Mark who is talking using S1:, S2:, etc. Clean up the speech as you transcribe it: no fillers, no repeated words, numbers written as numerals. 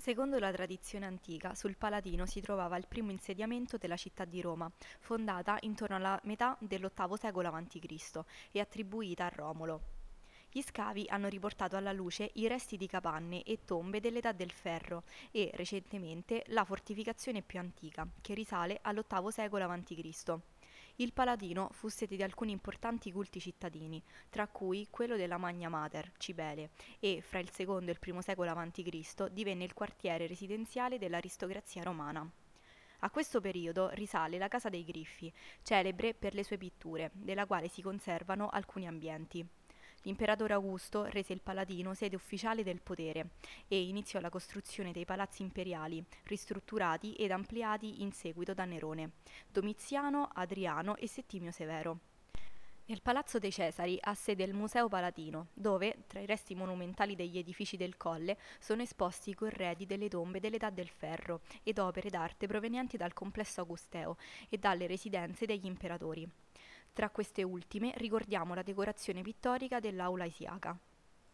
S1: Secondo la tradizione antica, sul Palatino si trovava il primo insediamento della città di Roma, fondata intorno alla metà dell'VIII secolo a.C. e attribuita a Romolo. Gli scavi hanno riportato alla luce i resti di capanne e tombe dell'età del ferro e, recentemente, la fortificazione più antica, che risale all'VIII secolo a.C. Il Palatino fu sede di alcuni importanti culti cittadini, tra cui quello della Magna Mater, Cibele, e, fra il secondo e il primo secolo a.C., divenne il quartiere residenziale dell'aristocrazia romana. A questo periodo risale la Casa dei Griffi, celebre per le sue pitture, della quale si conservano alcuni ambienti. L'imperatore Augusto rese il Palatino sede ufficiale del potere e iniziò la costruzione dei palazzi imperiali, ristrutturati ed ampliati in seguito da Nerone, Domiziano, Adriano e Settimio Severo. Nel Palazzo dei Cesari ha sede il Museo Palatino, dove, tra i resti monumentali degli edifici del Colle, sono esposti i corredi delle tombe dell'Età del Ferro ed opere d'arte provenienti dal complesso augusteo e dalle residenze degli imperatori. Tra queste ultime ricordiamo la decorazione pittorica dell'Aula Isiaca.